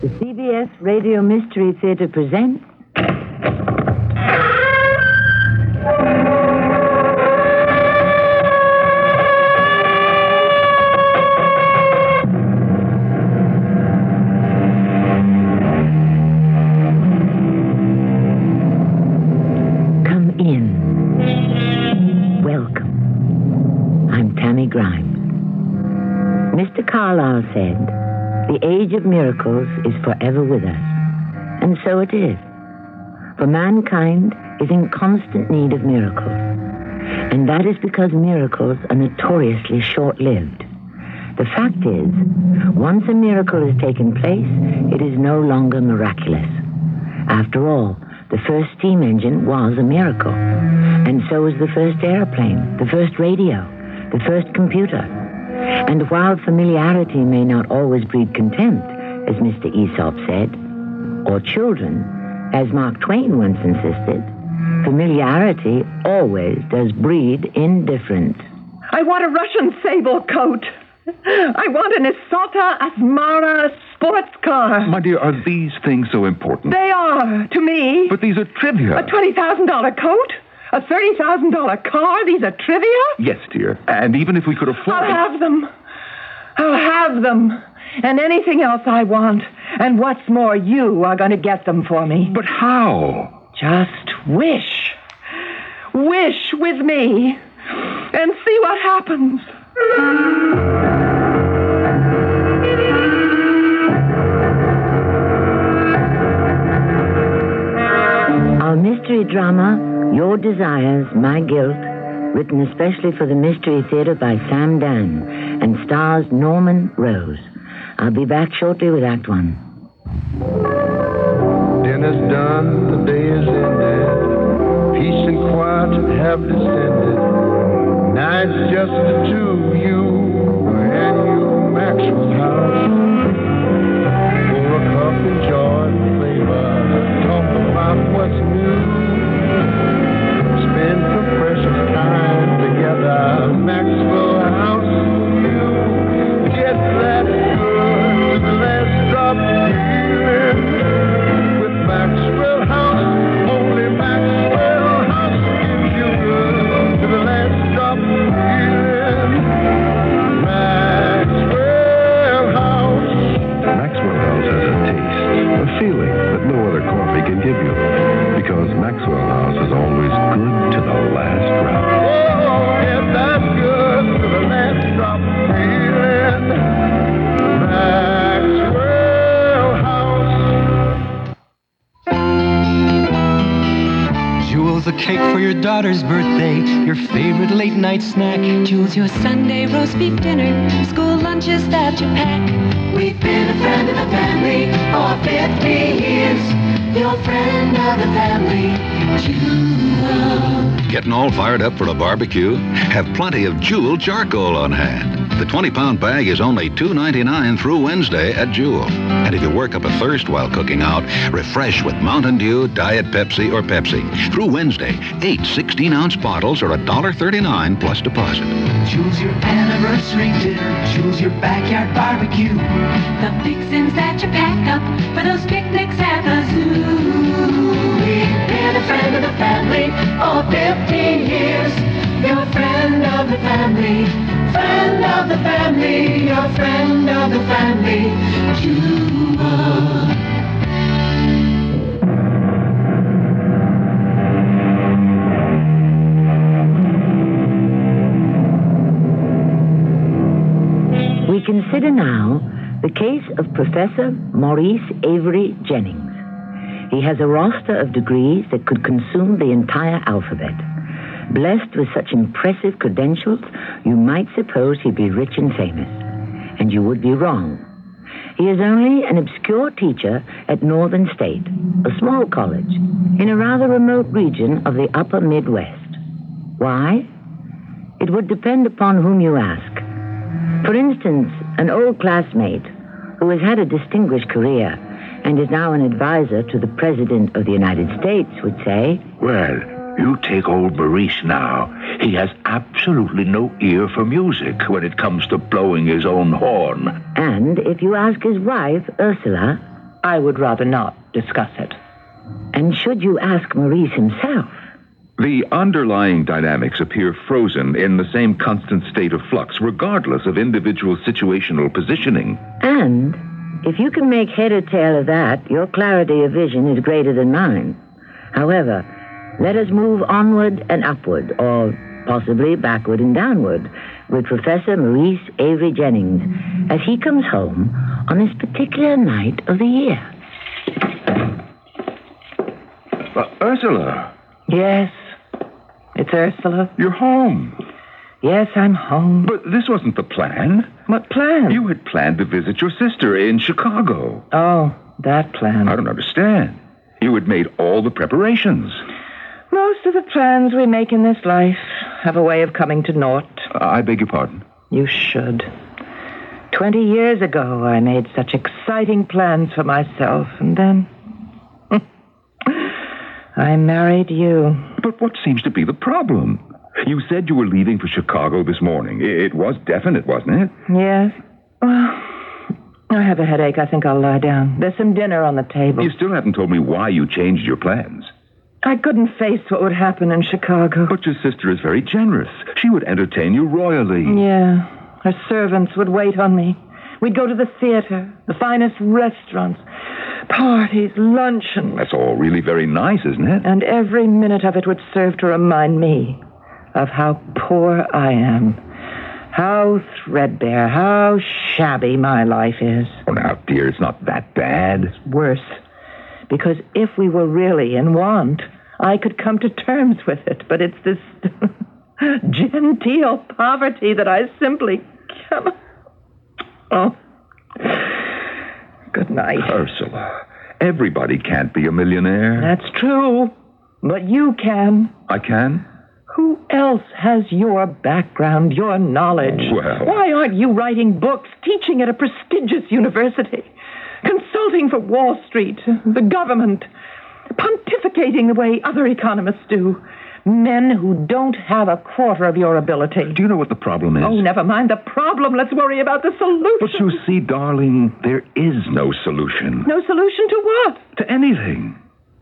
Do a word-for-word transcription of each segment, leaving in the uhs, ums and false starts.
The C B S Radio Mystery Theater presents... Come in. Welcome. I'm Tammy Grimes. Mister Carlyle said... The age of miracles is forever with us. And so it is. For mankind is in constant need of miracles. And that is because miracles are notoriously short-lived. The fact is, once a miracle has taken place, it is no longer miraculous. After all, the first steam engine was a miracle. And so was the first airplane, the first radio, the first computer. And while familiarity may not always breed contempt, as Mister Aesop said, or children, as Mark Twain once insisted, familiarity always does breed indifference. I want a Russian sable coat. I want an Isolta Asmara sports car. My dear, are these things so important? They are, to me. But these are trivia. A twenty thousand dollars coat? A thirty thousand dollars car? These are trivia? Yes, dear. And even if we could afford... I'll have them. I'll have them. And anything else I want. And what's more, you are going to get them for me. But how? Just wish. Wish with me. And see what happens. Our mystery drama... Your Desires, My Guilt, written especially for the Mystery Theater by Sam Dan, and stars Norman Rose. I'll be back shortly with Act One. Dinner's done, the day is ended. Peace and quiet have descended. Now it's just the two of you and you, Maxwell House. Pour a cup, enjoy the flavor. Talk about what's new. Spend some precious time together, Maxwell House. You get that good, last drop feeling with Maxwell House. Only Maxwell House gives you good to the last drop feeling. Maxwell House. Maxwell House has a taste, a feeling that no other coffee can give you. Because Maxwell House is always good to the last drop. Oh, yeah, that's good to the last drop feeling. Maxwell House. Jewel's a cake for your daughter's birthday, your favorite late night snack. Jewel's your Sunday roast beef dinner, school lunches that you pack. We've been a friend of the family for fifty years. Your friend of the family, Jewel. Getting all fired up for a barbecue? Have plenty of Jewel charcoal on hand. The twenty-pound bag is only two ninety-nine through Wednesday at Jewel. And if you work up a thirst while cooking out, refresh with Mountain Dew, Diet Pepsi, or Pepsi. Through Wednesday, eight sixteen-ounce bottles are one dollar thirty-nine plus deposit. Jewel's your anniversary dinner. Jewel's your backyard barbecue. The fixings that you pack up for those picnics at the zoo. We've been a friend of the family for fifteen years. Your friend of the family, friend of the family, your friend of the family, Jewel. We consider now the case of Professor Maurice Avery Jennings. He has a roster of degrees that could consume the entire alphabet. Blessed with such impressive credentials, you might suppose he'd be rich and famous. And you would be wrong. He is only an obscure teacher at Northern State, a small college, in a rather remote region of the upper Midwest. Why? It would depend upon whom you ask. For instance, an old classmate who has had a distinguished career and is now an advisor to the President of the United States would say, Well, you take old Maurice now. He has absolutely no ear for music when it comes to blowing his own horn. And if you ask his wife, Ursula, I would rather not discuss it. And should you ask Maurice himself? The underlying dynamics appear frozen in the same constant state of flux, regardless of individual situational positioning. And if you can make head or tail of that, your clarity of vision is greater than mine. However, let us move onward and upward, or possibly backward and downward, with Professor Maurice Avery Jennings as he comes home on this particular night of the year. Uh, Ursula, Yes, it's Ursula. you're home. Yes, I'm home. But this wasn't the plan. What plan? You had planned to visit your sister in Chicago. Oh, that plan. I don't understand. You had made all the preparations. Most of the plans we make in this life have a way of coming to naught. I beg your pardon. You should. Twenty years ago, I made such exciting plans for myself, and then I married you. But what seems to be the problem? You said you were leaving for Chicago this morning. It was definite, wasn't it? Yes. Well, I have a headache. I think I'll lie down. There's some dinner on the table. You still haven't told me why you changed your plans. I couldn't face what would happen in Chicago. But your sister is very generous. She would entertain you royally. Yeah. Her servants would wait on me. We'd go to the theater, the finest restaurants, parties, luncheons. That's all really very nice, isn't it? And every minute of it would serve to remind me of how poor I am, how threadbare, how shabby my life is. Oh, now, dear, it's not that bad. It's worse. Because if we were really in want, I could come to terms with it. But it's this genteel poverty that I simply cannot. Oh. Good night. Ursula, everybody can't be a millionaire. That's true. But you can. I can? Who else has your background, your knowledge? Well... Why aren't you writing books, teaching at a prestigious university, consulting for Wall Street, the government, pontificating the way other economists do? Men who don't have a quarter of your ability. Do you know what the problem is? Oh, never mind the problem. Let's worry about the solution. But you see, darling, there is no solution. No solution to what? To anything.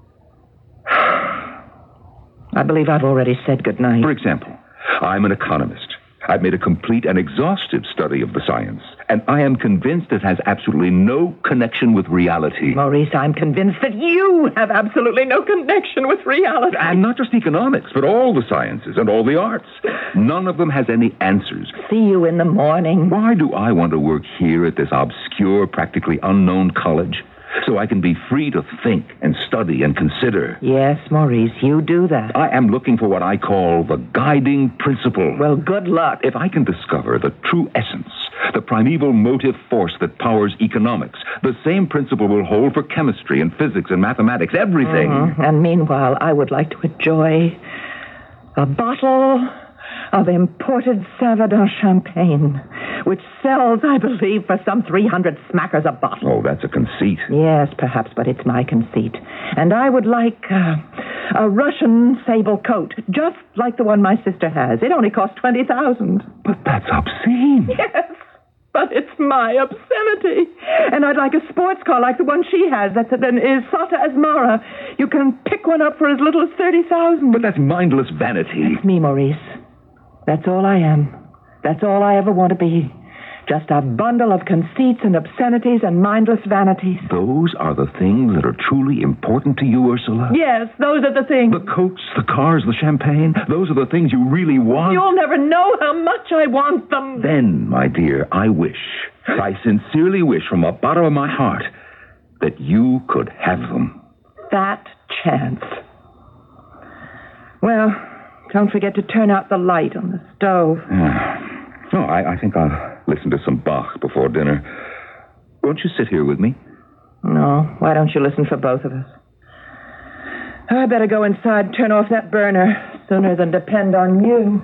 I believe I've already said goodnight. For example, I'm an economist. I've made a complete and exhaustive study of the science, and I am convinced it has absolutely no connection with reality. Maurice, I'm convinced that you have absolutely no connection with reality. And not just economics, but all the sciences and all the arts. None of them has any answers. See you in the morning. Why do I want to work here at this obscure, practically unknown college? So I can be free to think and study and consider. Yes, Maurice, you do that. I am looking for what I call the guiding principle. Well, good luck. If I can discover the true essence, the primeval motive force that powers economics, the same principle will hold for chemistry and physics and mathematics, everything. Mm-hmm. And meanwhile, I would like to enjoy a bottle of imported Savardin champagne, which sells, I believe, for some three hundred smackers a bottle. Oh, that's a conceit. Yes, perhaps, but it's my conceit. And I would like uh, a Russian sable coat, just like the one my sister has. It only costs twenty thousand dollars. But that's obscene. Yes, but it's my obscenity. And I'd like a sports car like the one she has. That's an Isata Asmara. You can pick one up for as little as thirty thousand dollars. But that's mindless vanity. It's me, Maurice. That's all I am. That's all I ever want to be. Just a bundle of conceits and obscenities and mindless vanities. Those are the things that are truly important to you, Ursula? Yes, those are the things. The coats, the cars, the champagne, those are the things you really want? You'll never know how much I want them. Then, my dear, I wish, I sincerely wish from the bottom of my heart that you could have them. That chance. Well, don't forget to turn out the light on the stove. No, I, I think I'll listen to some Bach before dinner. Won't you sit here with me? No, why don't you listen for both of us? I better go inside and turn off that burner sooner than depend on you.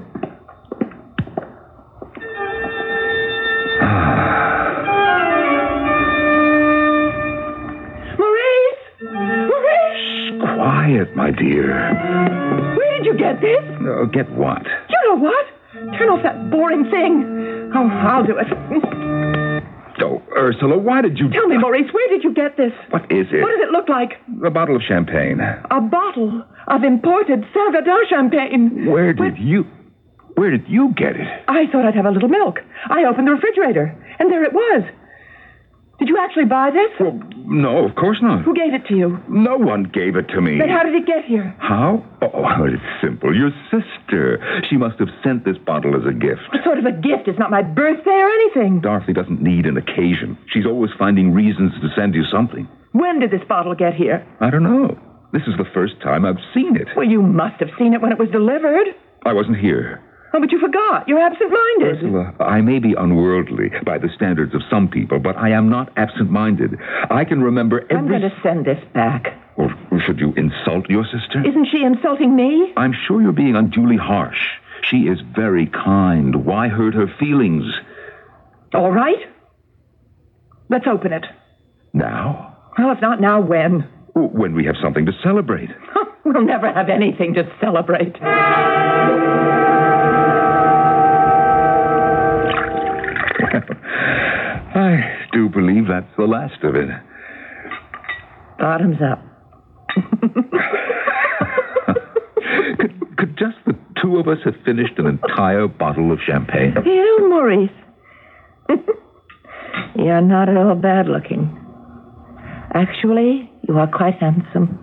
Maurice! Maurice! Quiet, my dear. Where did you get this? Uh, get what? You know what? Turn off that boring thing. Oh, I'll do it. Oh, Ursula, why did you... Tell me, Maurice, where did you get this? What is it? What does it look like? A bottle of champagne. A bottle of imported Salvador champagne. Where did With... you... Where did you get it? I thought I'd have a little milk. I opened the refrigerator, and there it was. Did you actually buy this? Well, no, of course not. Who gave it to you? No one gave it to me. Then how did it get here? How? Oh, it's simple. Your sister. She must have sent this bottle as a gift. What sort of a gift? It's not my birthday or anything. Dorothy doesn't need an occasion. She's always finding reasons to send you something. When did this bottle get here? I don't know. This is the first time I've seen it. Well, you must have seen it when it was delivered. I wasn't here. Oh, but you forgot. You're absent-minded. Ursula, I may be unworldly by the standards of some people, but I am not absent-minded. I can remember every... I'm going to send this back. Well, should you insult your sister? Isn't she insulting me? I'm sure you're being unduly harsh. She is very kind. Why hurt her feelings? All right. Let's open it. Now? Well, if not now, when? When we have something to celebrate. We'll never have anything to celebrate. I do believe that's the last of it. Bottoms up. could, could just the two of us have finished an entire bottle of champagne? You, Maurice. You're not at all bad looking. Actually, you are quite handsome.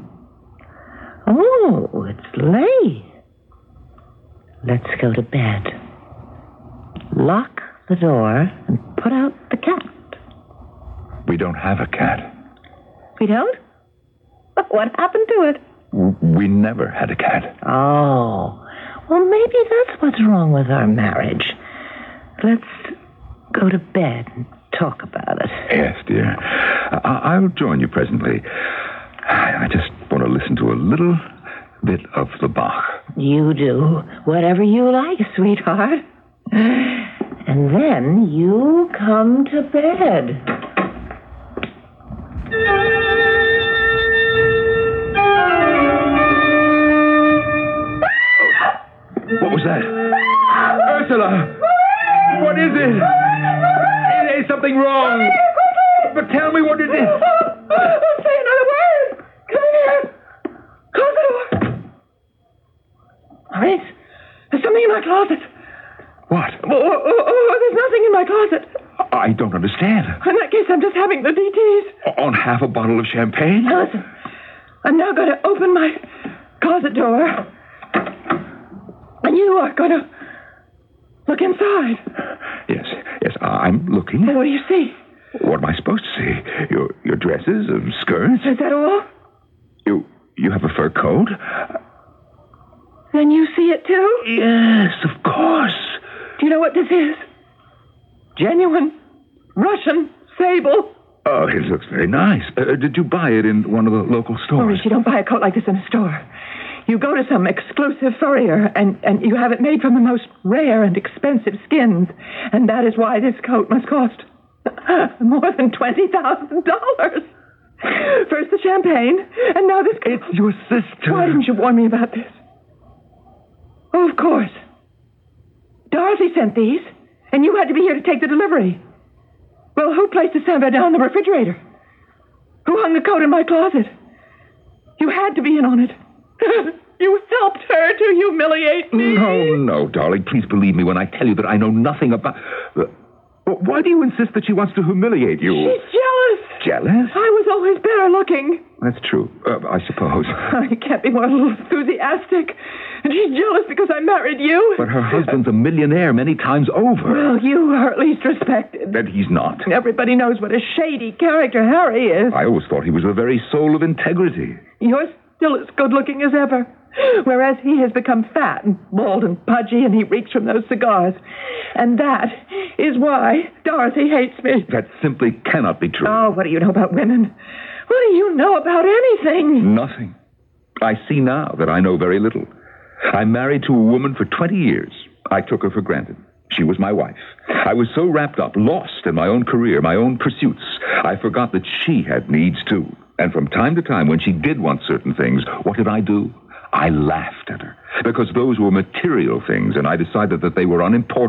Oh, it's late. Let's go to bed. Lock the door and put out the cat. We don't have a cat. We don't? What happened to it? We never had a cat. Oh, well, maybe that's what's wrong with our marriage. Let's go to bed and talk about it. Yes, dear. I- I'll join you presently. I just want to listen to a little bit of the Bach. You do whatever you like, sweetheart. And then you come to bed. What was that? Ursula! What is it? Is something wrong? But tell me what it is. Don't say another word. Come here. Close the door. Maurice, there's something in my closet. What? Oh, oh, oh, oh, there's nothing in my closet. I don't understand. In that case, I'm just having the D Ts. On half a bottle of champagne? Now listen, I'm now going to open my closet door. And you are going to look inside. Yes, yes, I'm looking. Well, what do you see? What am I supposed to see? Your your dresses and skirts? Is that all? You you have a fur coat? Then you see it too? Yes, of course. Do you know what this is? Genuine Russian sable. Oh, it looks very nice. Uh, did you buy it in one of the local stores? Maurice, you don't buy a coat like this in a store. You go to some exclusive furrier, and, and you have it made from the most rare and expensive skins. And that is why this coat must cost more than twenty thousand dollars. First the champagne, and now this coat. It's your sister. Why didn't you warn me about this? Oh, of course. Dorothy sent these, and you had to be here to take the delivery. Well, who placed the Salvador in the refrigerator? Who hung the coat in my closet? You had to be in on it. You helped her to humiliate me. No, no, darling. Please believe me when I tell you that I know nothing about... Uh, why do you insist that she wants to humiliate you? She's jealous. Jealous? I was always better looking. That's true, uh, I suppose. I can't be more enthusiastic. And she's jealous because I married you. But her husband's a millionaire many times over. Well, you are at least respected. That he's not. Everybody knows what a shady character Harry is. I always thought he was the very soul of integrity. You're still as good-looking as ever. Whereas he has become fat and bald and pudgy, and he reeks from those cigars. And that is why Dorothy hates me. That simply cannot be true. Oh, what do you know about women? What do you know about anything? Nothing. I see now that I know very little. I'm married to a woman for twenty years. I took her for granted. She was my wife. I was so wrapped up, lost in my own career, my own pursuits, I forgot that she had needs too. And from time to time, when she did want certain things, what did I do? I laughed at her, because those were material things, and I decided that they were unimportant,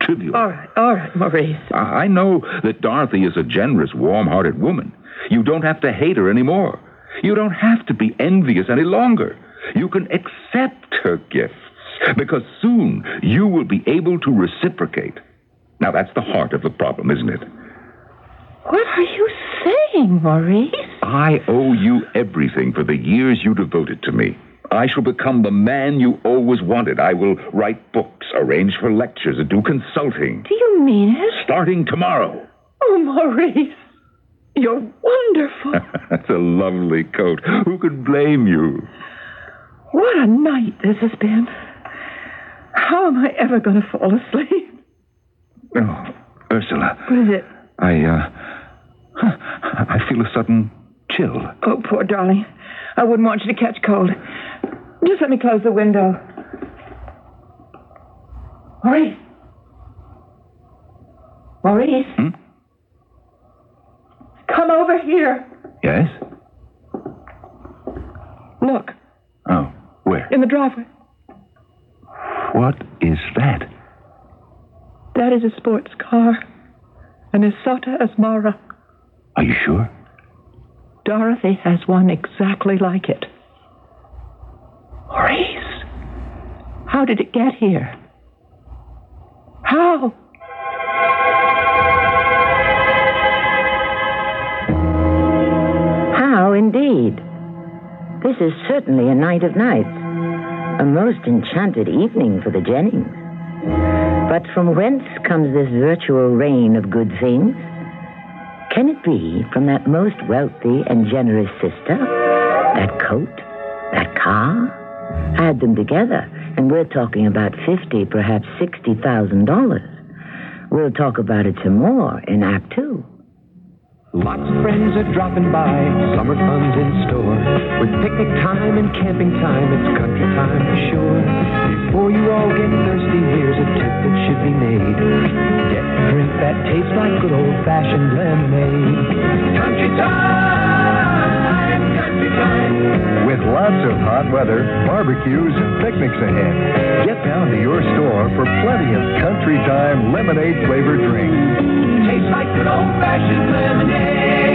trivial. All right, all right, Maurice. I I know that Dorothy is a generous, warm-hearted woman. You don't have to hate her anymore. You don't have to be envious any longer. You can accept her gifts, because soon you will be able to reciprocate. Now, that's the heart of the problem, isn't it? What are you saying, Maurice? I owe you everything for the years you devoted to me. I shall become the man you always wanted. I will write books, arrange for lectures, and do consulting. Do you mean it? Starting tomorrow. Oh, Maurice, you're wonderful. That's a lovely coat. Who could blame you? What a night this has been. How am I ever going to fall asleep? Oh, Ursula. What is it? I, uh... I feel a sudden chill. Oh, poor darling. I wouldn't want you to catch cold. Just let me close the window. Maurice. Maurice. Hmm? Come over here. Yes? Look. Oh, where? In the driveway. What is that? That is a sports car. An Isotta Asmara. Are you sure? Dorothy has one exactly like it. Maurice, how did it get here? How? How, indeed. This is certainly a night of nights. A most enchanted evening for the Jennings. But from whence comes this virtual rain of good things? Can it be from that most wealthy and generous sister? That coat? That car? Add them together, and we're talking about fifty, perhaps sixty thousand dollars. We'll talk about it some more in Act Two. Lots of friends are dropping by, summer fun's in store. With picnic time and camping time, it's country time for sure. Before you all get thirsty, here's a tip that should be made. Get a drink that tastes like good old-fashioned lemonade. Country time, country time. With lots of hot weather, barbecues, and picnics ahead. Get down to your store for plenty of country time lemonade-flavored drinks. Tastes like good old-fashioned lemonade.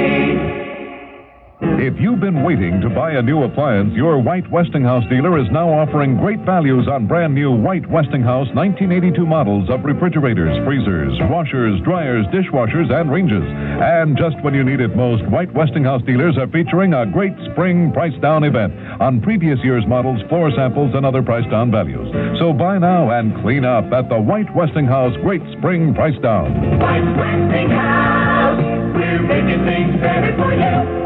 If you've been waiting to buy a new appliance, your White Westinghouse dealer is now offering great values on brand new White Westinghouse nineteen eighty-two models of refrigerators, freezers, washers, dryers, dishwashers, and ranges. And just when you need it most, White Westinghouse dealers are featuring a great spring price down event on previous year's models, floor samples, and other price down values. So buy now and clean up at the White Westinghouse Great Spring Price Down. White Westinghouse, we're making things better for you.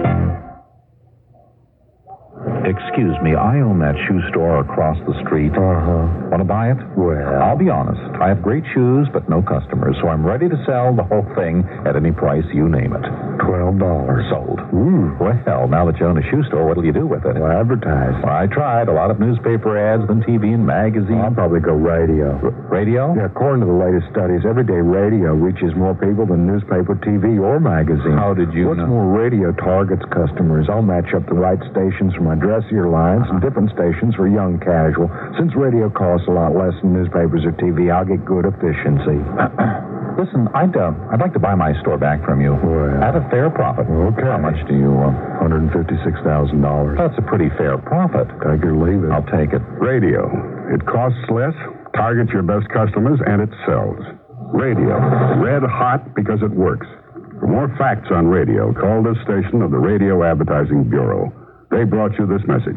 Excuse me, I own that shoe store across the street. Uh-huh. Want to buy it? Well... I'll be honest. I have great shoes, but no customers, so I'm ready to sell the whole thing at any price you name it. Twelve dollars. Sold. Ooh. Well, now that you own a shoe store, what'll you do with it? Well, advertise. I tried. A lot of newspaper ads, then T V and magazines. I'll probably go radio. R- radio? Yeah, according to the latest studies, everyday radio reaches more people than newspaper, T V, or magazine. How did you What's know? more, radio targets customers. I'll match up the right stations for my dressier lines and different stations for young casual. Since radio costs a lot less than newspapers or T V, I'll get good efficiency. Listen, I'd uh, I'd like to buy my store back from you Well, at a fair profit. Okay. How much do you? Uh, one hundred fifty-six thousand dollars. that's a pretty fair profit. Take it or leave it. I'll take it. Radio. It costs less, targets your best customers, and it sells. Radio. Red hot because it works. For more facts on radio, call this station of the Radio Advertising Bureau. They brought you this message.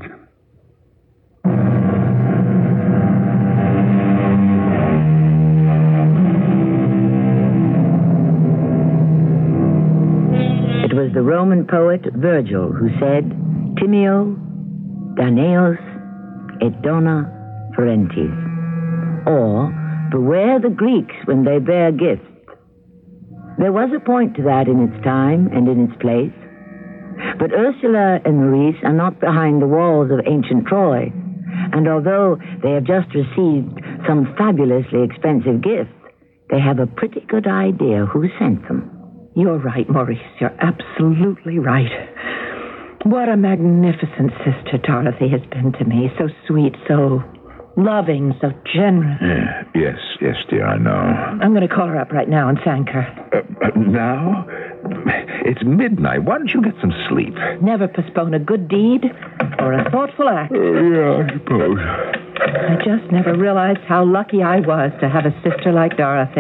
It was the Roman poet Virgil who said, Timeo, Danaos, et dona ferentes. Or, beware the Greeks when they bear gifts. There was a point to that in its time and in its place. But Ursula and Maurice are not behind the walls of ancient Troy. And although they have just received some fabulously expensive gifts, they have a pretty good idea who sent them. You're right, Maurice. You're absolutely right. What a magnificent sister Dorothy has been to me. So sweet, so loving, so generous. Yeah, yes, yes, dear, I know. I'm going to call her up right now and thank her. Uh, uh, now? It's midnight. Why don't you get some sleep? Never postpone a good deed or a thoughtful act. Uh, yeah, I suppose. I just never realized how lucky I was to have a sister like Dorothy.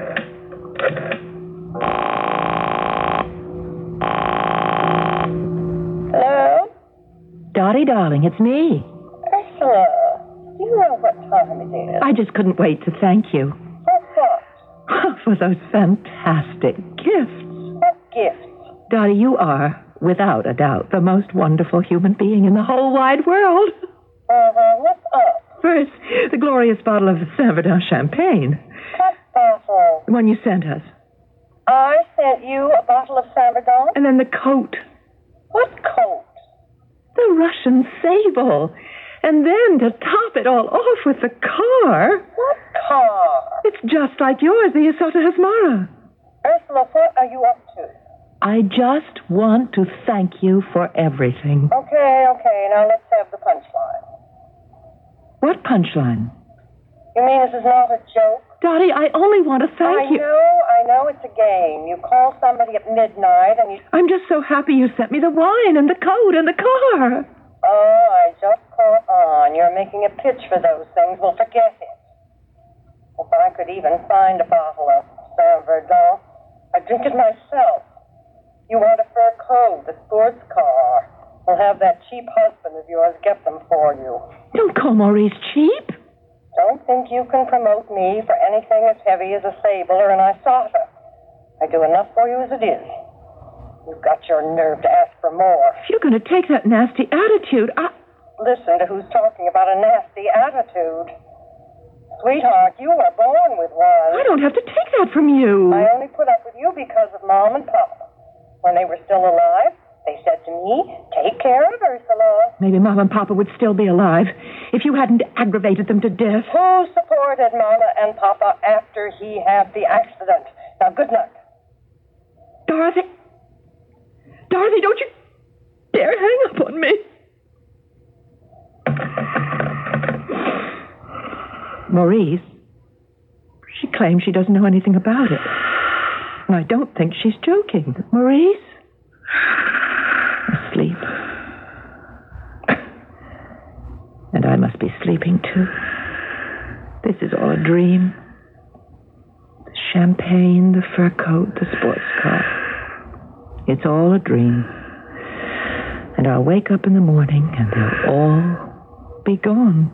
Hello? Dottie, darling, it's me. Ursula, do you know what time it is? I just couldn't wait to thank you. For what? For those fantastic gifts. What gifts? Dottie, you are, without a doubt, the most wonderful human being in the whole wide world. Uh-huh. What's up? First, the glorious bottle of Saint Verdun champagne. What bottle? The one you sent us. I sent you a bottle of Saint Verdun? And then the coat. What coat? The Russian sable. And then to top it all off with the car. What car? It's just like yours, the Isotta Hasmara. Ursula, what are you up to? I just want to thank you for everything. Okay, okay. Now let's have the punchline. What punchline? You mean this is not a joke? Dottie, I only want to thank I you. I know, I know it's a game. You call somebody at midnight and you... I'm just so happy you sent me the wine and the coat and the car. Oh, I just caught on. You're making a pitch for those things. Well, forget it. If I could even find a bottle of Saint Verdun, I'd drink it myself. You want a fur coat, a sports car. We'll have that cheap husband of yours get them for you. Don't call Maurice cheap. Don't think you can promote me for anything as heavy as a sable or an Isotta. I do enough for you as it is. You've got your nerve to ask for more. If you're going to take that nasty attitude, I... Listen to who's talking about a nasty attitude. Sweetheart, you were born with one. I don't have to take that from you. I only put up with you because of Mom and Pop. When they were still alive, they said to me, take care of Ursula. Maybe Mom and Papa would still be alive if you hadn't aggravated them to death. Who supported Mama and Papa after he had the accident? Now, good night. Dorothy. Dorothy, don't you dare hang up on me. Maurice, she claims she doesn't know anything about it. And I don't think she's joking. Maurice? Asleep. And I must be sleeping, too. This is all a dream. The champagne, the fur coat, the sports car. It's all a dream. And I'll wake up in the morning and they'll all be gone.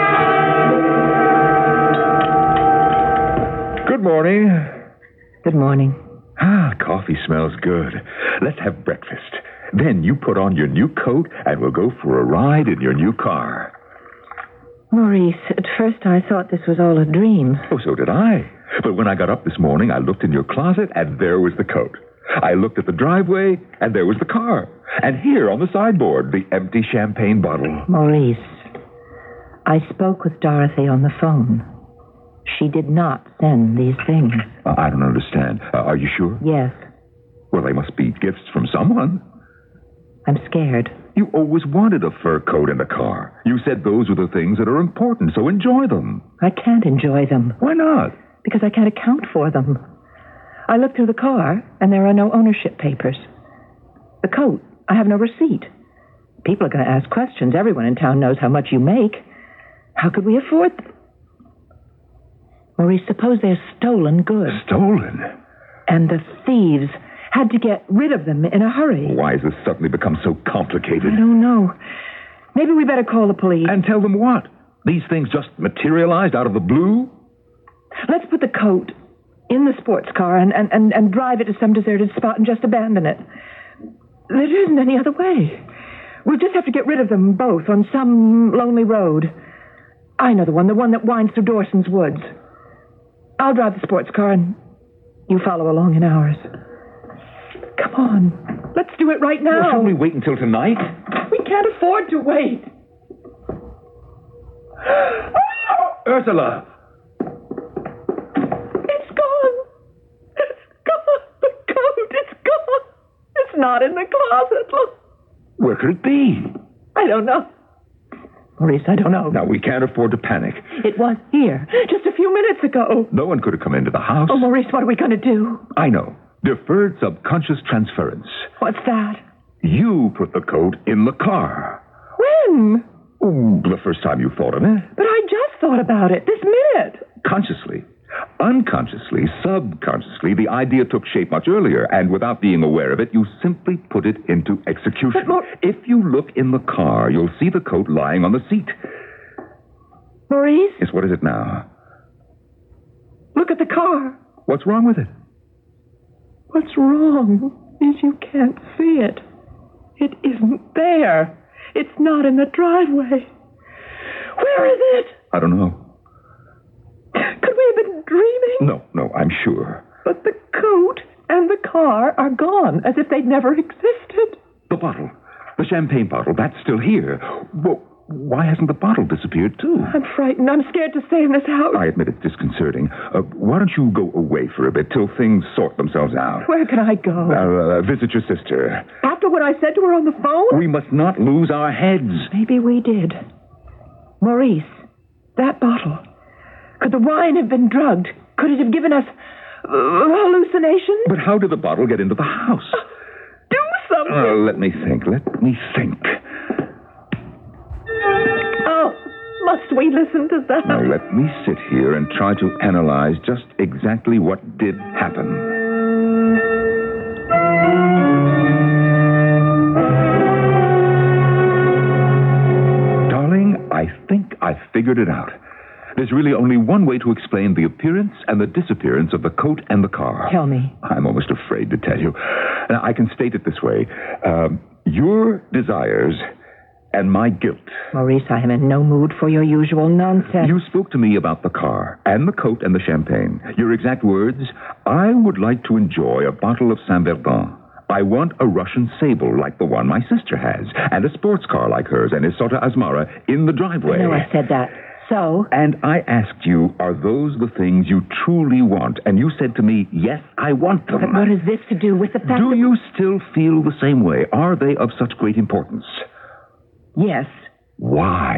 Good morning. Good morning. Ah, coffee smells good. Let's have breakfast. Then you put on your new coat and we'll go for a ride in your new car. Maurice, at first I thought this was all a dream. Oh, so did I. But when I got up this morning, I looked in your closet and there was the coat. I looked at the driveway and there was the car. And here on the sideboard, the empty champagne bottle. Maurice, I spoke with Dorothy on the phone. She did not send these things. Uh, I don't understand. Uh, are you sure? Yes. Well, they must be gifts from someone. I'm scared. You always wanted a fur coat and a car. You said those were the things that are important, so enjoy them. I can't enjoy them. Why not? Because I can't account for them. I looked through the car, and there are no ownership papers. The coat, I have no receipt. People are going to ask questions. Everyone in town knows how much you make. How could we afford them? Maurice, suppose they're stolen goods. Stolen? And the thieves had to get rid of them in a hurry. Why has this suddenly become so complicated? I don't know. Maybe we better call the police. And tell them what? These things just materialized out of the blue? Let's put the coat in the sports car and, and, and, and drive it to some deserted spot and just abandon it. There isn't any other way. We'll just have to get rid of them both on some lonely road. I know the one, the one that winds through Dawson's Woods. I'll drive the sports car and you follow along in ours. Come on. Let's do it right now. Well, shall we wait until tonight? We can't afford to wait. Ursula! It's gone. It's gone. The coat, it's gone. It's not in the closet. Look. Where could it be? I don't know. Maurice, I don't know. Now, we can't afford to panic. It was here just a few minutes ago. No one could have come into the house. Oh, Maurice, what are we going to do? I know. Deferred subconscious transference. What's that? You put the coat in the car. When? Oh, the first time you thought of it. But I just thought about it this minute. Consciously. Unconsciously, subconsciously, the idea took shape much earlier, and without being aware of it, you simply put it into execution. But, Mar- if you look in the car, you'll see the coat lying on the seat. Maurice? Yes, what is it now? Look at the car. What's wrong with it? What's wrong is you can't see it. It isn't there. It's not in the driveway. Where is it? I don't know. Could we have been dreaming? No, no, I'm sure. But the coat and the car are gone, as if they'd never existed. The bottle. The champagne bottle. That's still here. Well, why hasn't the bottle disappeared, too? I'm frightened. I'm scared to stay in this house. I admit it's disconcerting. Uh, why don't you go away for a bit till things sort themselves out? Where can I go? Uh, uh, visit your sister. After what I said to her on the phone? We must not lose our heads. Maybe we did. Maurice, that bottle. Could the wine have been drugged? Could it have given us uh, hallucinations? But how did the bottle get into the house? Uh, do something. Uh, let me think. Let me think. Oh, must we listen to that? Now, let me sit here and try to analyze just exactly what did happen. Darling, I think I figured it out. There's really only one way to explain the appearance and the disappearance of the coat and the car. Tell me. I'm almost afraid to tell you. Now, I can state it this way. Um, your desires and my guilt. Maurice, I am in no mood for your usual nonsense. You spoke to me about the car and the coat and the champagne. Your exact words, I would like to enjoy a bottle of Saint Verdun. I want a Russian sable like the one my sister has, and a sports car like hers and Isota Asmara in the driveway. I know I said that. So? And I asked you, are those the things you truly want? And you said to me, yes, I want them. But what has this to do with the fact Do that... you still feel the same way? Are they of such great importance? Yes. Why?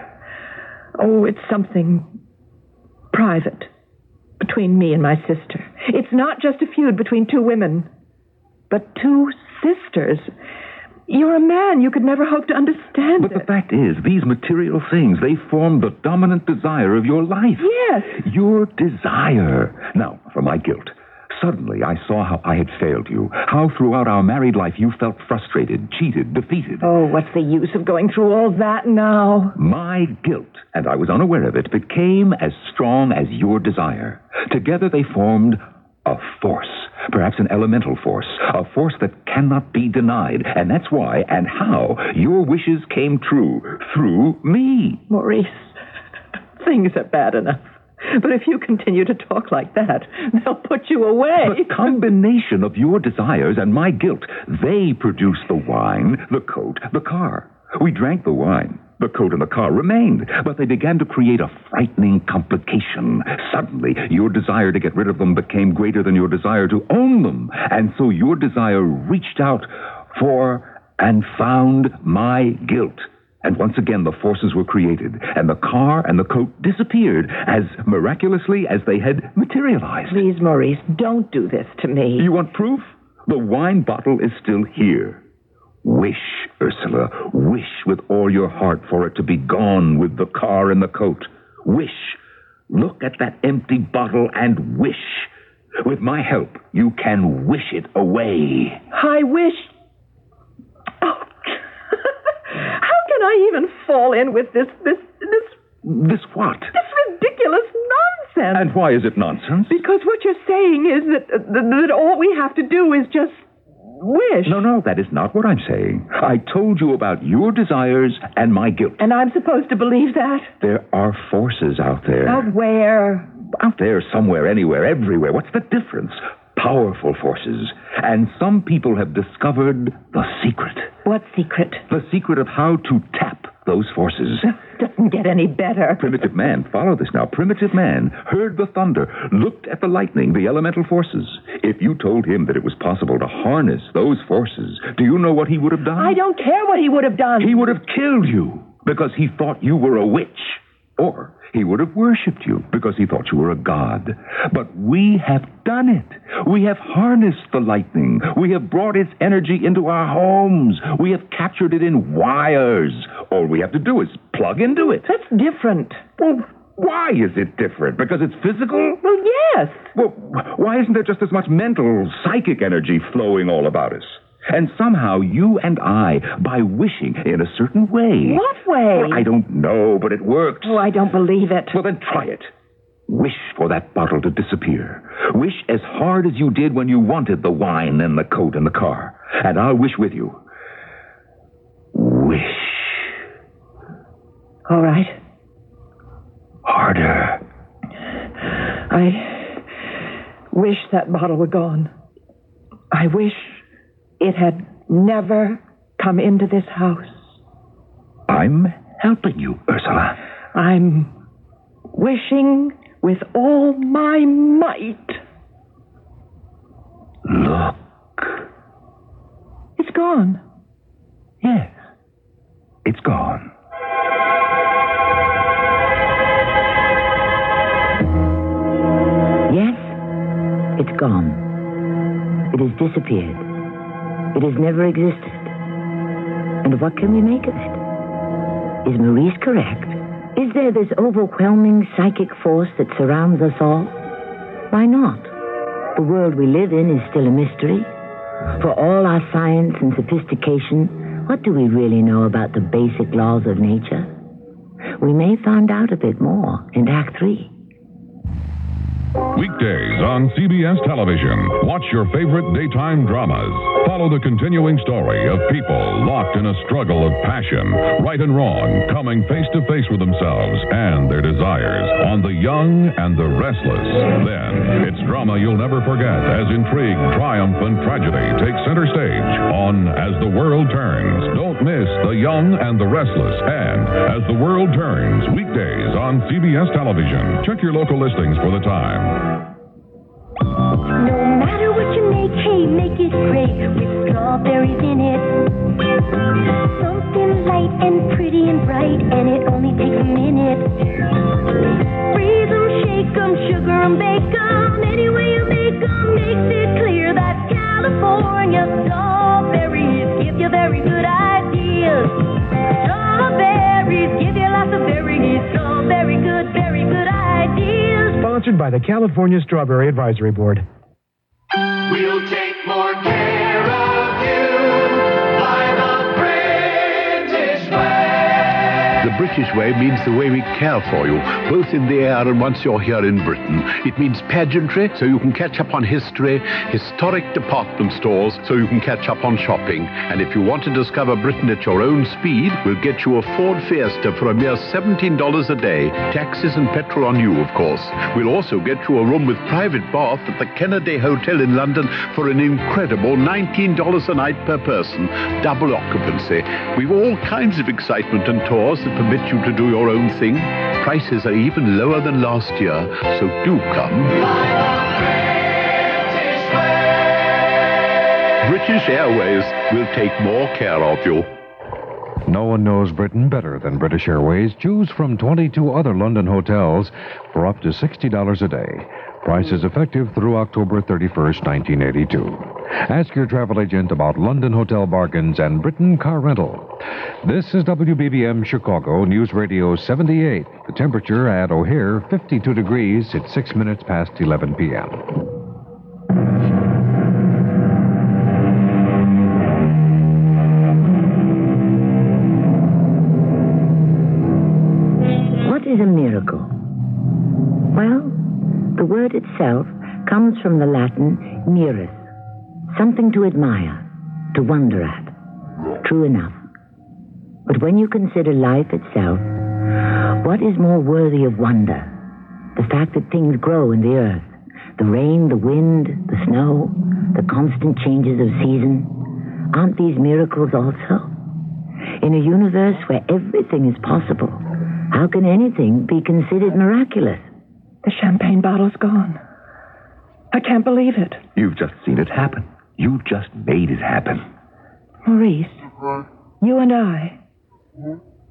Oh, it's something private between me and my sister. It's not just a feud between two women, but two sisters. You're a man. You could never hope to understand But it. the fact is, these material things, they form the dominant desire of your life. Yes. Your desire. Now, for my guilt. Suddenly, I saw how I had failed you. How throughout our married life you felt frustrated, cheated, defeated. Oh, what's the use of going through all that now? My guilt, and I was unaware of it, became as strong as your desire. Together they formed a force. Perhaps an elemental force. A force that cannot be denied. And that's why and how your wishes came true. Through me. Maurice, things are bad enough. But if you continue to talk like that, they'll put you away. The combination of your desires and my guilt, they produced the wine, the coat, the car. We drank the wine. The coat and the car remained, but they began to create a frightening complication. Suddenly, your desire to get rid of them became greater than your desire to own them. And so your desire reached out for and found my guilt. And once again, the forces were created, and the car and the coat disappeared as miraculously as they had materialized. Please, Maurice, don't do this to me. You want proof? The wine bottle is still here. Wish, Ursula, wish with all your heart for it to be gone with the car and the coat. Wish. Look at that empty bottle and wish. With my help, you can wish it away. I wish... Oh. How can I even fall in with this, this, this... This what? This ridiculous nonsense. And why is it nonsense? Because what you're saying is that, that, that all we have to do is just... wish. No, no, that is not what I'm saying. I told you about your desires and my guilt. And I'm supposed to believe that? There are forces out there. Out where? Out there, somewhere, anywhere, everywhere. What's the difference? Powerful forces. And some people have discovered the secret. What secret? The secret of how to tap those forces. Doesn't get any better. Primitive man, follow this now. Primitive man heard the thunder, looked at the lightning, the elemental forces. If you told him that it was possible to harness those forces, do you know what he would have done? I don't care what he would have done. He would have killed you. because he thought you were a witch. Or he would have worshipped you because he thought you were a god. But we have done it. We have harnessed the lightning. We have brought its energy into our homes. We have captured it in wires. All we have to do is plug into it. That's different. Well, why is it different? Because it's physical? Well, yes. Well, why isn't there just as much mental, psychic energy flowing all about us? And somehow you and I, by wishing in a certain way... What way? Well, I don't know, but it works. Oh, I don't believe it. Well, then try it. Wish for that bottle to disappear. Wish as hard as you did when you wanted the wine and the coat and the car. And I'll wish with you. Wish. All right. Harder. I wish that bottle were gone. I wish it had never come into this house. I'm helping you, Ursula. I'm wishing with all my might. Look. It's gone. Yes. It's gone. Yes, it's gone. It has disappeared. It has never existed. And what can we make of it? Is Maurice correct? Is there this overwhelming psychic force that surrounds us all? Why not? The world we live in is still a mystery. For all our science and sophistication, what do we really know about the basic laws of nature? We may find out a bit more in Act Three. Weekdays on C B S television. Watch your favorite daytime dramas. Follow the continuing story of people locked in a struggle of passion, right and wrong, coming face to face with themselves and their desires on The Young and the Restless. Then, it's drama you'll never forget as intrigue, triumph, and tragedy take center stage on As the World Turns. Don't miss The Young and the Restless and As the World Turns, weekdays on C B S television. Check your local listings for the time. No matter what you make, hey, make it great with strawberries in it. Something light and pretty and bright, and it only takes a minute. Freeze 'em, shake 'em, sugar 'em, bake 'em. Any way you make 'em makes it clear that California strawberries give you very good ideas. Strawberries give you lots of berries. Strawberry good, very good ideas. Sponsored by the California Strawberry Advisory Board. We'll take more care of you by the British way. The British way means the way we care for you, both in the air and once you're here in Britain. It means pageantry, so you can catch up on history, historic department stores, so you can catch up on shopping. And if you want to discover Britain at your own speed, we'll get you a Ford Fiesta for a mere seventeen dollars a day. Taxes and petrol on you, of course. We'll also get you a room with private bath at the Kennedy Hotel in London for an incredible nineteen dollars a night per person. Double occupancy. We've all kinds of excitement and tours that permit you to do your own thing. Prices are even lower than last year, so do come. British Airways will take more care of you. No one knows Britain better than British Airways. Choose from twenty-two other London hotels for up to sixty dollars a day. Prices effective through October thirty-first, nineteen eighty-two. Ask your travel agent about London hotel bargains and Britain car rental. This is W B B M Chicago News Radio seventy-eight. The temperature at O'Hare, fifty-two degrees. It's six minutes past eleven p.m. What is a miracle? Well, the word itself comes from the Latin mirus, something to admire, to wonder at. True enough. But when you consider life itself, what is more worthy of wonder? The fact that things grow in the earth, the rain, the wind, the snow, the constant changes of season. Aren't these miracles also? In a universe where everything is possible, how can anything be considered miraculous? The champagne bottle's gone. I can't believe it. You've just seen it happen. You just made it happen. Maurice, you and I,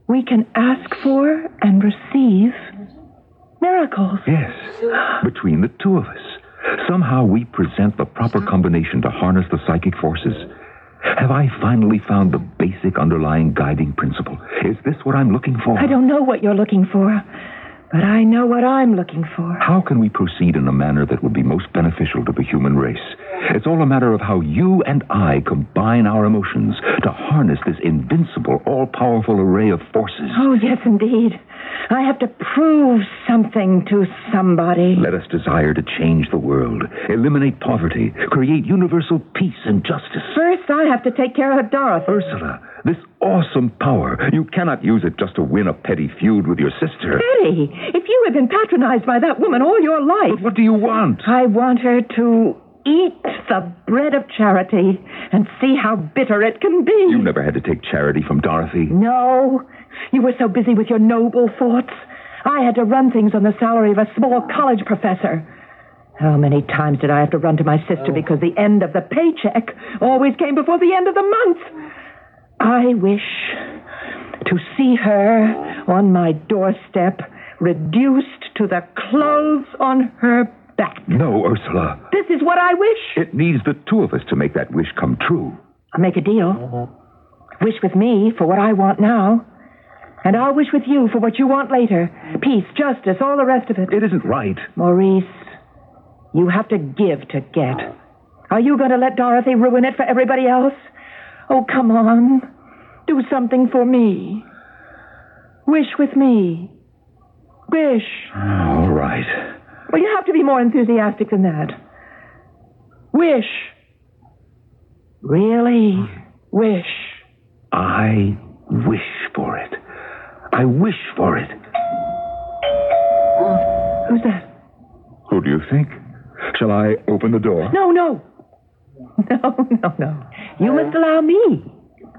we can ask for and receive miracles. Yes, between the two of us. Somehow we present the proper combination to harness the psychic forces. Have I finally found the basic underlying guiding principle? Is this what I'm looking for? I don't know what you're looking for, but I know what I'm looking for. How can we proceed in a manner that would be most beneficial to the human race? It's all a matter of how you and I combine our emotions to harness this invincible, all-powerful array of forces. Oh, yes, indeed. I have to prove something to somebody. Let us desire to change the world, eliminate poverty, create universal peace and justice. First, I have to take care of Dorothy. Ursula, this awesome power, you cannot use it just to win a petty feud with your sister. Betty, if you have been patronized by that woman all your life... But what do you want? I want her to eat the bread of charity and see how bitter it can be. You never had to take charity from Dorothy. No. You were so busy with your noble thoughts. I had to run things on the salary of a small college professor. How many times did I have to run to my sister because the end of the paycheck always came before the end of the month? I wish to see her on my doorstep, reduced to the clothes on her back. No, Ursula. This is what I wish. It needs the two of us to make that wish come true. I'll make a deal. Wish with me for what I want now, and I'll wish with you for what you want later. Peace, justice, all the rest of it. It isn't right. Maurice, you have to give to get. Are you going to let Dorothy ruin it for everybody else? Oh, come on. Do something for me. Wish with me. Wish. All right. Well, you have to be more enthusiastic than that. Wish. Really? Wish. I wish for it. I wish for it. Who's that? Who do you think? Shall I open the door? No, no. No, no, no. You must allow me.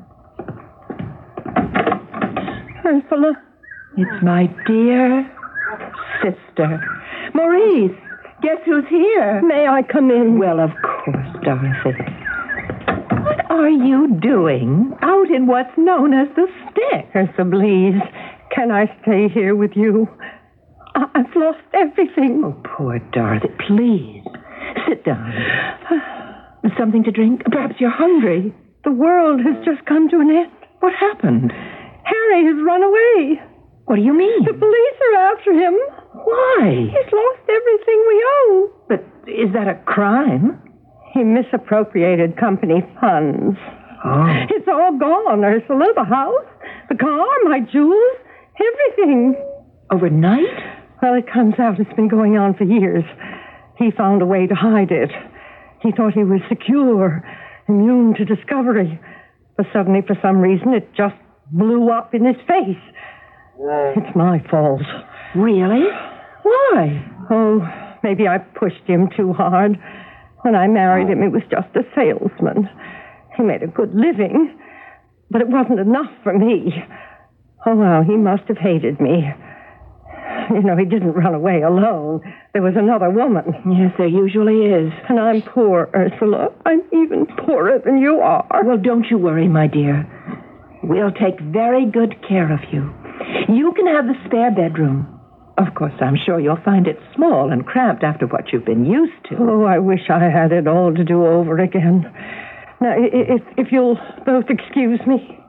Ursula. It's my dear sister. Maurice, guess who's here? May I come in? Well, of course, Dorothy. What are you doing out in what's known as the stick? Ursula, please, can I stay here with you? I- I've lost everything. Oh, poor Dorothy. Please, sit down. Something to drink? Perhaps you're hungry. The world has just come to an end. What happened? Harry has run away. What do you mean? The police are after him. Why? He's lost everything we own. But is that a crime? He misappropriated company funds. Oh. It's all gone, Ursula. The house, the car, my jewels, everything. Overnight? Well, it comes out it's been going on for years. He found a way to hide it. He thought he was secure, immune to discovery. But suddenly, for some reason, it just blew up in his face. It's my fault. Really? Why? Oh, maybe I pushed him too hard. When I married him, he was just a salesman. He made a good living, but it wasn't enough for me. Oh, well, he must have hated me. You know, he didn't run away alone. There was another woman. Yes, there usually is. And I'm poor, Ursula. I'm even poorer than you are. Well, don't you worry, my dear. We'll take very good care of you. You can have the spare bedroom. Of course, I'm sure you'll find it small and cramped after what you've been used to. Oh, I wish I had it all to do over again. Now, if, if you'll both excuse me.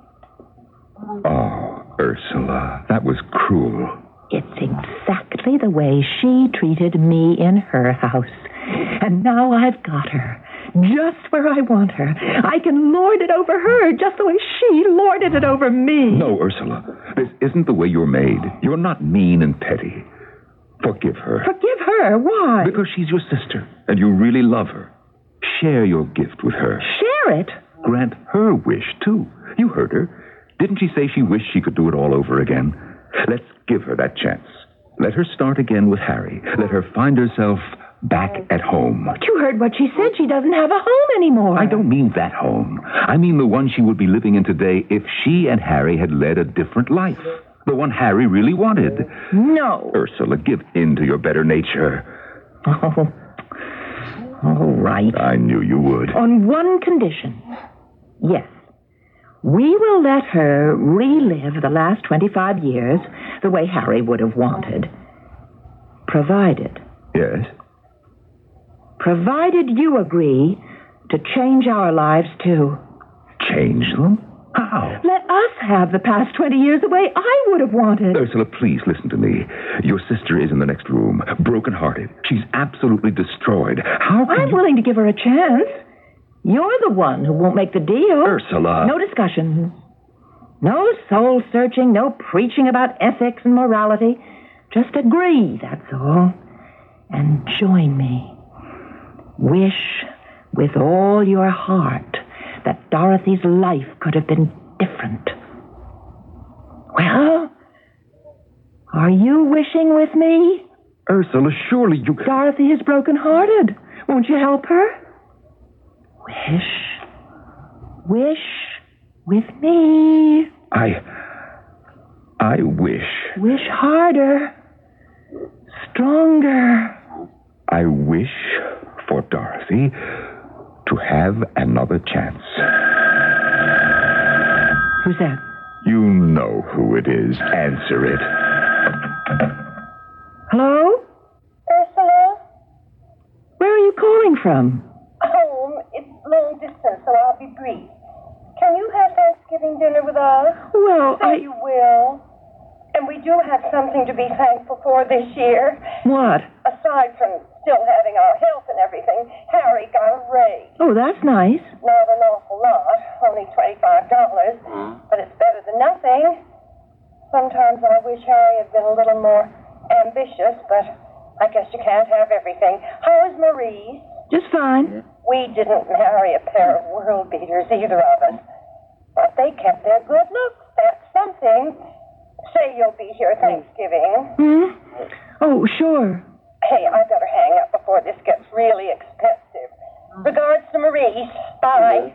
Oh, Ursula, that was cruel. It's exactly the way she treated me in her house. And now I've got her, just where I want her. I can lord it over her, just the way she lorded it over me. No, Ursula, this isn't the way you're made. You're not mean and petty. Forgive her. Forgive her? Why? Because she's your sister, and you really love her. Share your gift with her. Share it? Grant her wish, too. You heard her. Didn't she say she wished she could do it all over again? Let's give her that chance. Let her start again with Harry. Let her find herself back at home. But you heard what she said. She doesn't have a home anymore. I don't mean that home. I mean the one she would be living in today if she and Harry had led a different life. The one Harry really wanted. No. Ursula, give in to your better nature. Oh. All right. I knew you would. On one condition. Yes. We will let her relive the last twenty-five years the way Harry would have wanted. Provided. Yes? Provided you agree to change our lives, too. Change them? How? Let us have the past twenty years the way I would have wanted. Ursula, please listen to me. Your sister is in the next room, broken-hearted. She's absolutely destroyed. How can I'm you... willing to give her a chance. You're the one who won't make the deal. Ursula. No discussion. No soul-searching, no preaching about ethics and morality. Just agree, that's all. And join me. Wish with all your heart that Dorothy's life could have been different. Well, are you wishing with me? Ursula, surely you... Dorothy is broken-hearted. Won't you help her? Wish. Wish with me. I... I wish... Wish harder. Stronger. I wish for Dorothy to have another chance. Who's that? You know who it is. Answer it. Hello? Ursula? Where are you calling from? Home. It's long distance, so I'll be brief. Can you have Thanksgiving dinner with us? Well, Say I... you will. And we do have something to be thankful for this year. What? Aside from still having our health and everything, Harry got a raise. Oh, that's nice. Not an awful lot, only twenty-five dollars, but it's better than nothing. Sometimes I wish Harry had been a little more ambitious, but I guess you can't have everything. How is Marie? Just fine. We didn't marry a pair of world beaters, either of us. But they kept their good looks. That's something. Say you'll be here Thanksgiving. Hmm? Oh, sure. Hey, I better hang up before this gets really expensive. Regards to Maurice. Bye.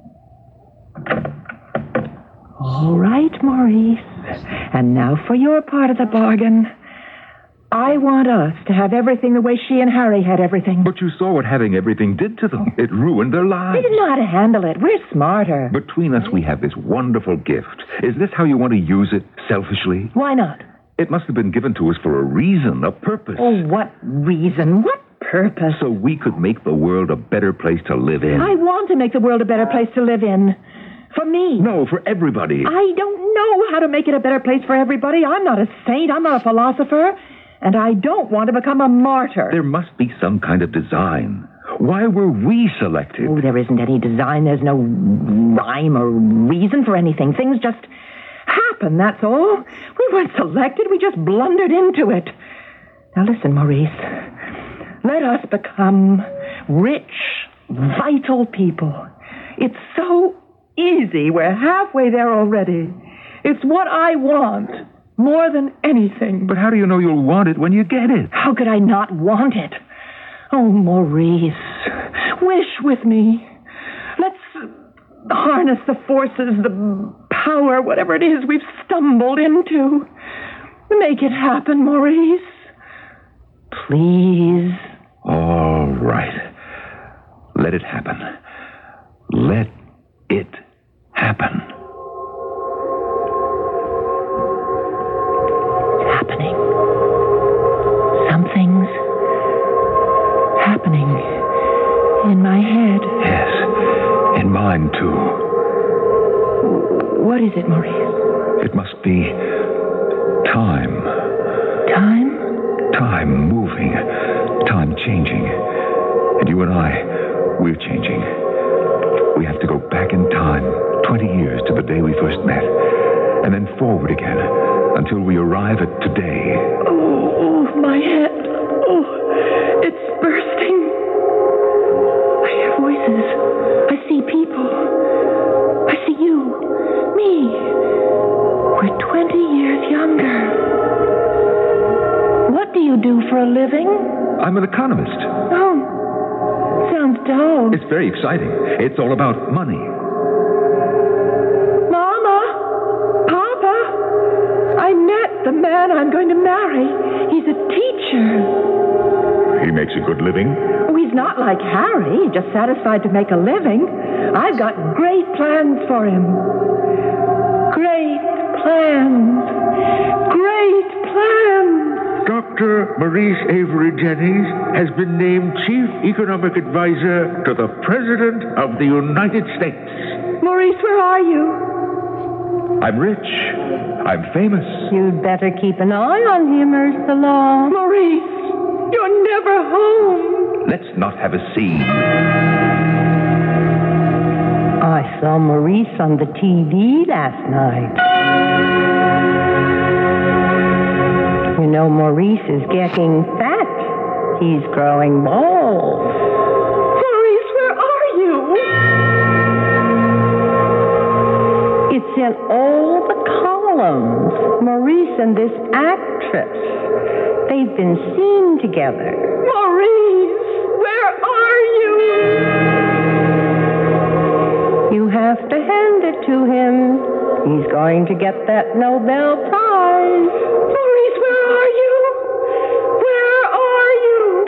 All right, Maurice. And now for your part of the bargain. I want us to have everything the way she and Harry had everything. But you saw what having everything did to them. It ruined their lives. They didn't know how to handle it. We're smarter. Between us, we have this wonderful gift. Is this how you want to use it, selfishly? Why not? It must have been given to us for a reason, a purpose. Oh, what reason? What purpose? So we could make the world a better place to live in. I want to make the world a better place to live in. For me. No, for everybody. I don't know how to make it a better place for everybody. I'm not a saint. I'm not a philosopher. And I don't want to become a martyr. There must be some kind of design. Why were we selected? Oh, there isn't any design. There's no rhyme or reason for anything. Things just happen, that's all. We weren't selected. We just blundered into it. Now listen, Maurice. Let us become rich, vital people. It's so easy. We're halfway there already. It's what I want. More than anything. But how do you know you'll want it when you get it? How could I not want it? Oh, Maurice, wish with me. Let's harness the forces, the power, whatever it is we've stumbled into. Make it happen, Maurice. Please. All right. Let it happen. Let it happen. Happening. Something's happening in my head. Yes, in mine, too. What is it, Maurice? It must be time. Time? Time moving. Time changing. And you and I, we're changing. We have to go back in time, twenty years to the day we first met, and then forward again until we arrive at today. Oh, oh, my head. Oh, it's bursting. I hear voices. I see people. I see you. Me. We're twenty years younger. What do you do for a living? I'm an economist. Oh, sounds dull. It's very exciting. It's all about money. I met the man I'm going to marry. He's a teacher. He makes a good living? Oh, he's not like Harry, just satisfied to make a living. I've got great plans for him. Great plans. Great plans. Doctor Maurice Avery Jennings has been named Chief Economic Advisor to the President of the United States. Maurice, where are you? I'm rich. I'm famous. You'd better keep an eye on him, Ursula. Maurice, you're never home. Let's not have a scene. I saw Maurice on the T V last night. You know, Maurice is getting fat. He's growing bald. Maurice, where are you? It's in all the columns. Maurice and this actress. They've been seen together. Maurice, where are you? You have to hand it to him. He's going to get that Nobel Prize. Maurice, where are you? Where are you?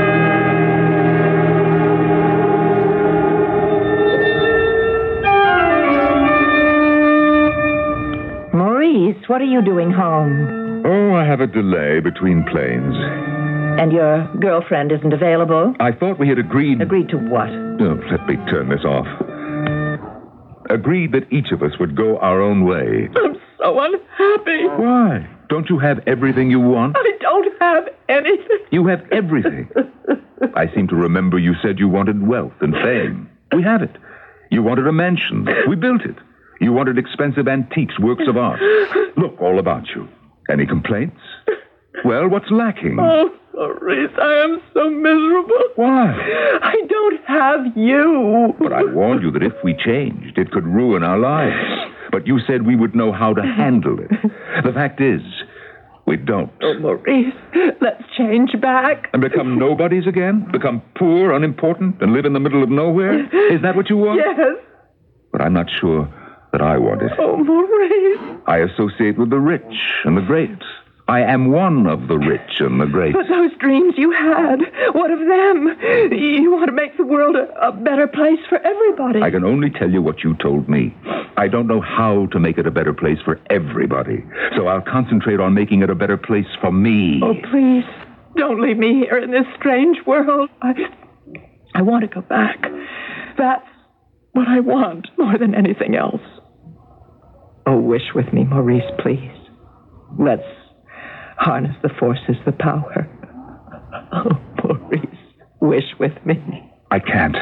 Maurice, what are you doing home? Oh, I have a delay between planes. And your girlfriend isn't available? I thought we had agreed... Agreed to what? Oh, let me turn this off. Agreed that each of us would go our own way. I'm so unhappy. Why? Don't you have everything you want? I don't have anything. You have everything. I seem to remember you said you wanted wealth and fame. We have it. You wanted a mansion. We built it. You wanted expensive antiques, works of art. Look, all about you. Any complaints? Well, what's lacking? Oh, Maurice, I am so miserable. Why? I don't have you. But I warned you that if we changed, it could ruin our lives. But you said we would know how to handle it. The fact is, we don't. Oh, Maurice, let's change back. And become nobodies again? Become poor, unimportant, and live in the middle of nowhere? Is that what you want? Yes. But I'm not sure that I want it. Oh, Maurice. I associate with the rich and the great. I am one of the rich and the great. But those dreams you had, what of them? You want to make the world a, a better place for everybody. I can only tell you what you told me. I don't know how to make it a better place for everybody. So I'll concentrate on making it a better place for me. Oh, please, don't leave me here in this strange world. I, I want to go back. That's what I want more than anything else. Oh, wish with me, Maurice, please. Let's harness the forces, the power. Oh, Maurice, wish with me. I can't.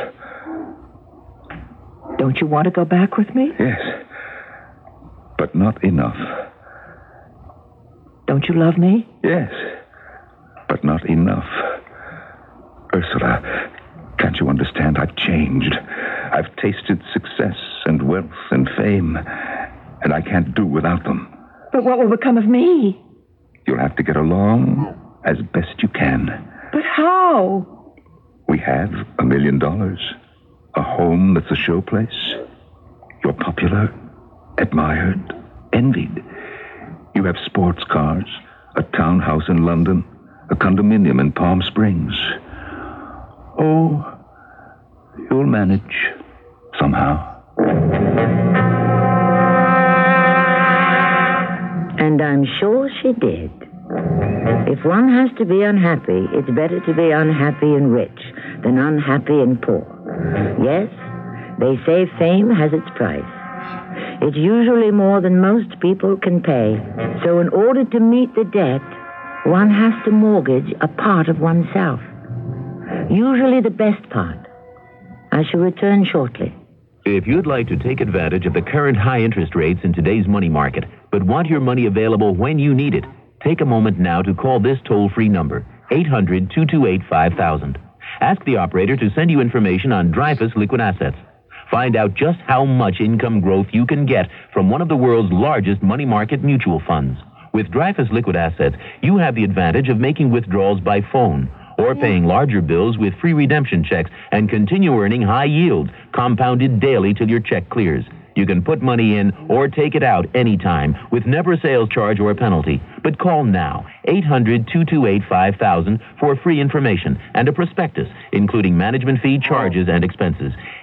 Don't you want to go back with me? Yes, but not enough. Don't you love me? Yes, but not enough. Ursula, can't you understand? I've changed. I've tasted success and wealth and fame, and I can't do without them. But what will become of me? You'll have to get along as best you can. But how? We have a million dollars, a home that's a showplace. You're popular, admired, envied. You have sports cars, a townhouse in London, a condominium in Palm Springs. Oh, you'll manage somehow. And I'm sure she did. If one has to be unhappy, it's better to be unhappy and rich than unhappy and poor. Yes, they say fame has its price. It's usually more than most people can pay. So in order to meet the debt, one has to mortgage a part of oneself. Usually the best part. I shall return shortly. If you'd like to take advantage of the current high interest rates in today's money market, but want your money available when you need it, take a moment now to call this toll-free number, eight hundred, two two eight, five thousand. Ask the operator to send you information on Dreyfus Liquid Assets. Find out just how much income growth you can get from one of the world's largest money market mutual funds. With Dreyfus Liquid Assets, you have the advantage of making withdrawals by phone, or paying larger bills with free redemption checks and continue earning high yields, compounded daily till your check clears. You can put money in or take it out anytime with never a sales charge or a penalty. But call now, eight hundred, two two eight, five thousand for free information and a prospectus, including management fee, charges, and expenses.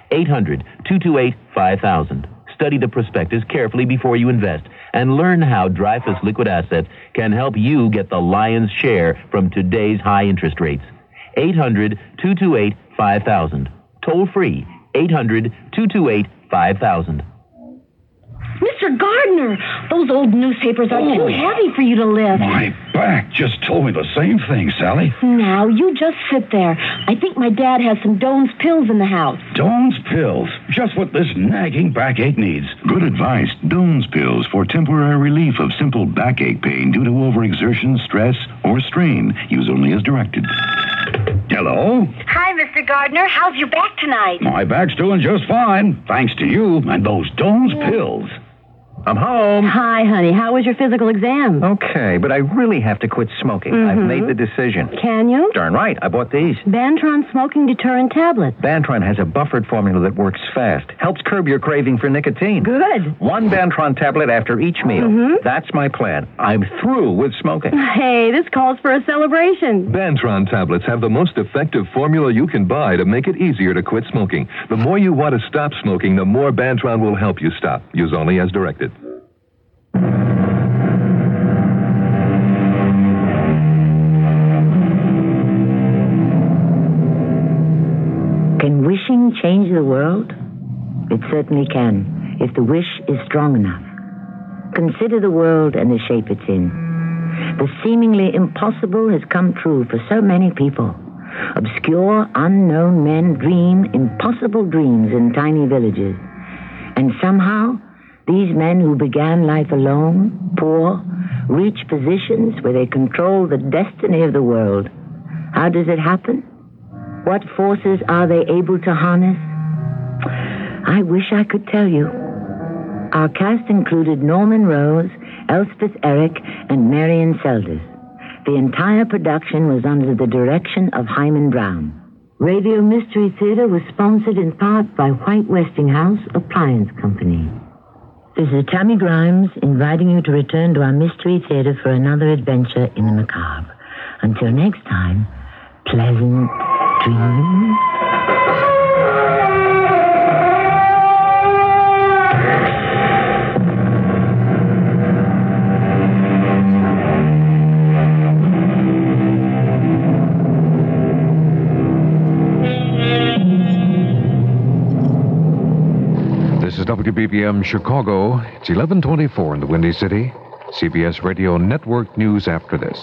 eight hundred, two two eight, five thousand. Study the prospectus carefully before you invest and learn how Dreyfus Liquid Assets can help you get the lion's share from today's high interest rates. eight hundred, two two eight, five thousand. Toll free, eight hundred, two two eight, five thousand. Mister Gardner, those old newspapers are too heavy for you to lift. My back just told me the same thing, Sally. Now, you just sit there. I think my dad has some Doan's pills in the house. Doan's pills. Just what this nagging backache needs. Good advice. Doan's pills for temporary relief of simple backache pain due to overexertion, stress, or strain. Use only as directed. Hello? Hi, Mister Gardner. How's your back tonight? My back's doing just fine, thanks to you and those Doan's pills. I'm home. Hi, honey. How was your physical exam? Okay, but I really have to quit smoking. Mm-hmm. I've made the decision. Can you? Darn right. I bought these. Bantron smoking deterrent tablets. Bantron has a buffered formula that works fast. Helps curb your craving for nicotine. Good. One Bantron tablet after each meal. Mm-hmm. That's my plan. I'm through with smoking. Hey, this calls for a celebration. Bantron tablets have the most effective formula you can buy to make it easier to quit smoking. The more you want to stop smoking, the more Bantron will help you stop. Use only as directed. Can wishing change the world? It certainly can, if the wish is strong enough. Consider the world and the shape it's in. The seemingly impossible has come true for so many people. Obscure, unknown men dream impossible dreams in tiny villages. And somehow, these men who began life alone, poor, reach positions where they control the destiny of the world. How does it happen? What forces are they able to harness? I wish I could tell you. Our cast included Norman Rose, Elspeth Eric, and Marion Selders. The entire production was under the direction of Hyman Brown. Radio Mystery Theater was sponsored in part by White Westinghouse Appliance Company. This is Tammy Grimes inviting you to return to our Mystery Theater for another adventure in the macabre. Until next time, pleasant dreams. This is W B B M Chicago. It's eleven twenty-four in the Windy City. C B S Radio Network News after this.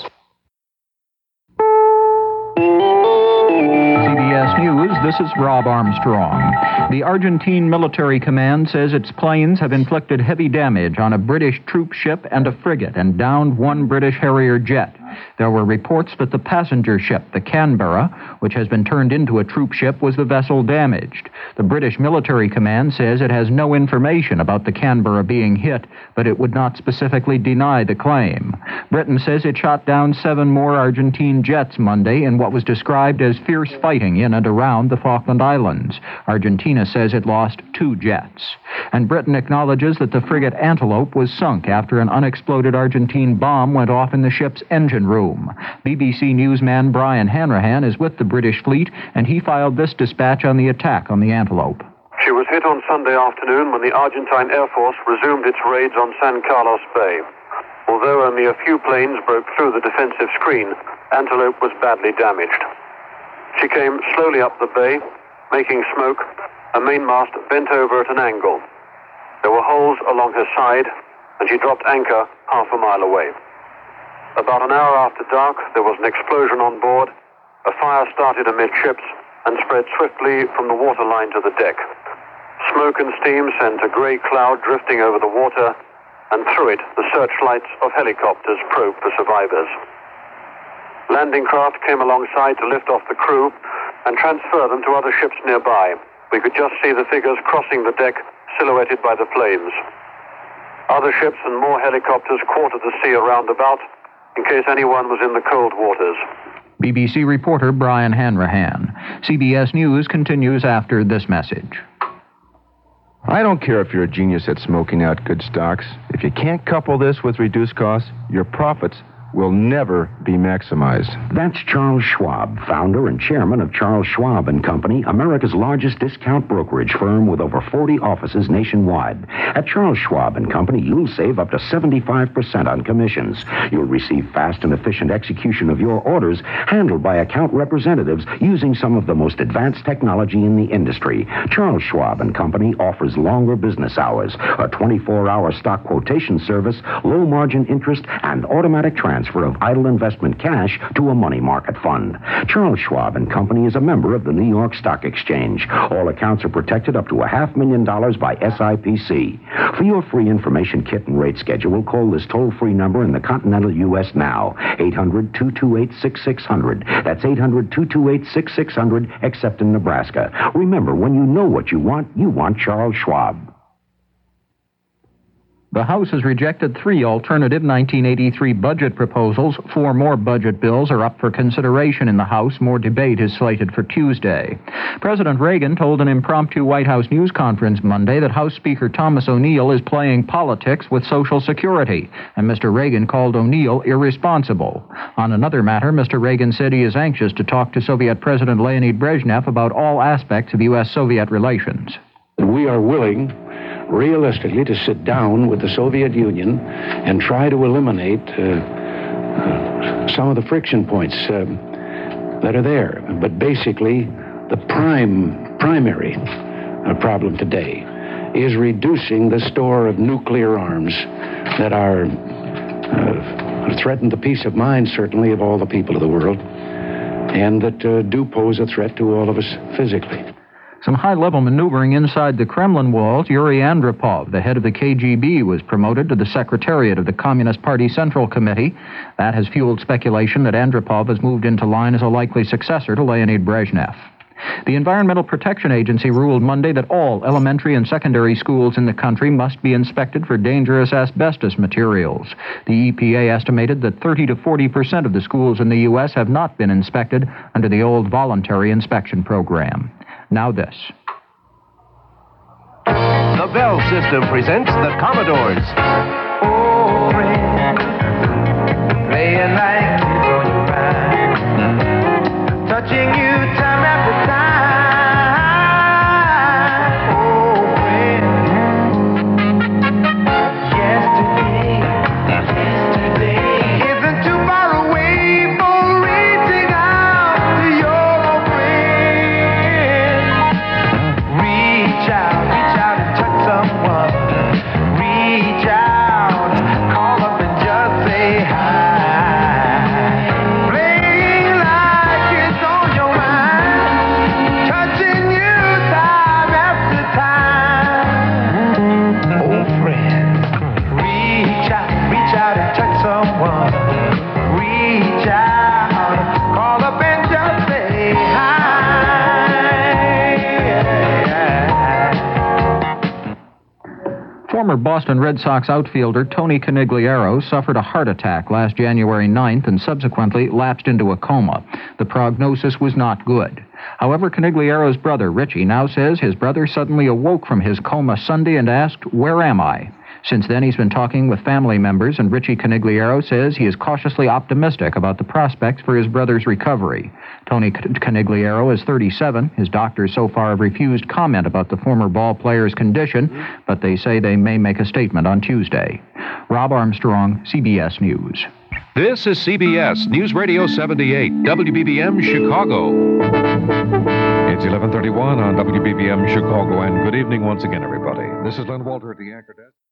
C B S News, this is Rob Armstrong. The Argentine Military Command says its planes have inflicted heavy damage on a British troop ship and a frigate and downed one British Harrier jet. There were reports that the passenger ship, the Canberra, which has been turned into a troop ship, was the vessel damaged. The British Military Command says it has no information about the Canberra being hit, but it would not specifically deny the claim. Britain says it shot down seven more Argentine jets Monday in what was described as fierce fighting in and around the Falkland Islands. Argentina says it lost two jets. And Britain acknowledges that the frigate Antelope was sunk after an unexploded Argentine bomb went off in the ship's engine room. B B C newsman Brian Hanrahan is with the British fleet, and he filed this dispatch on the attack on the Antelope. She was hit on Sunday afternoon when the Argentine Air Force resumed its raids on San Carlos Bay. Although only a few planes broke through the defensive screen, Antelope was badly damaged. She came slowly up the bay, making smoke. Her mainmast bent over at an angle. There were holes along her side, and she dropped anchor half a mile away. About an hour after dark, there was an explosion on board. A fire started amidships and spread swiftly from the waterline to the deck. Smoke and steam sent a grey cloud drifting over the water, and through it the searchlights of helicopters probed for survivors. Landing craft came alongside to lift off the crew and transfer them to other ships nearby. We could just see the figures crossing the deck, silhouetted by the flames. Other ships and more helicopters quartered the sea around about, in case anyone was in the cold waters. B B C reporter Brian Hanrahan. C B S News continues after this message. I don't care if you're a genius at smoking out good stocks. If you can't couple this with reduced costs, your profits will never be maximized. That's Charles Schwab, founder and chairman of Charles Schwab and Company, America's largest discount brokerage firm with over forty offices nationwide. At Charles Schwab and Company, you'll save up to seventy-five percent on commissions. You'll receive fast and efficient execution of your orders handled by account representatives using some of the most advanced technology in the industry. Charles Schwab and Company offers longer business hours, a twenty-four hour stock quotation service, low margin interest, and automatic transfer of idle investment cash to a money market fund. Charles Schwab and Company is a member of the New York Stock Exchange. All accounts are protected up to a half million dollars by S I P C. For your free information kit and rate schedule, call this toll-free number in the continental U S now, eight hundred, two two eight, six six zero zero. That's eight hundred, two two eight, six six zero zero, except in Nebraska. Remember, when you know what you want, you want Charles Schwab. The House has rejected three alternative nineteen eighty-three budget proposals. Four more budget bills are up for consideration in the House. More debate is slated for Tuesday. President Reagan told an impromptu White House news conference Monday that House Speaker Thomas O'Neill is playing politics with Social Security, and Mister Reagan called O'Neill irresponsible. On another matter, Mister Reagan said he is anxious to talk to Soviet President Leonid Brezhnev about all aspects of U S Soviet relations. We are willing, realistically, to sit down with the Soviet Union and try to eliminate uh, uh, some of the friction points uh, that are there. But basically, the prime, primary uh, problem today is reducing the store of nuclear arms that are uh, threaten the peace of mind, certainly, of all the people of the world, and that uh, do pose a threat to all of us physically. Some high-level maneuvering inside the Kremlin walls. Yuri Andropov, the head of the K G B, was promoted to the Secretariat of the Communist Party Central Committee. That has fueled speculation that Andropov has moved into line as a likely successor to Leonid Brezhnev. The Environmental Protection Agency ruled Monday that all elementary and secondary schools in the country must be inspected for dangerous asbestos materials. The E P A estimated that thirty to forty percent of the schools in the U S have not been inspected under the old voluntary inspection program. Now this. The Bell System presents the Commodores. Oh, friend, playing like kids on your ride, touching you time after time. Oh, friend, yesterday, yesterday isn't too far away for reaching out to your old friend. Reach out, reach out and touch someone. Reach out, call up and just say hi. Playing like it's on your mind, touching you time after time. Oh, friend, reach out, reach out and touch someone. Reach out, call up and just say hi. Former Boston Red Sox outfielder Tony Conigliaro suffered a heart attack last January ninth and subsequently lapsed into a coma. The prognosis was not good. However, Conigliaro's brother, Richie, now says his brother suddenly awoke from his coma Sunday and asked, "Where am I?" Since then, he's been talking with family members, and Richie Conigliaro says he is cautiously optimistic about the prospects for his brother's recovery. Tony Conigliaro is thirty-seven. His doctors so far have refused comment about the former ball player's condition, but they say they may make a statement on Tuesday. Rob Armstrong, C B S News. This is C B S News Radio seventy-eight, W B B M Chicago. It's eleven thirty-one on W B B M Chicago, and good evening once again, everybody. This is Len Walter at the Anchor Desk.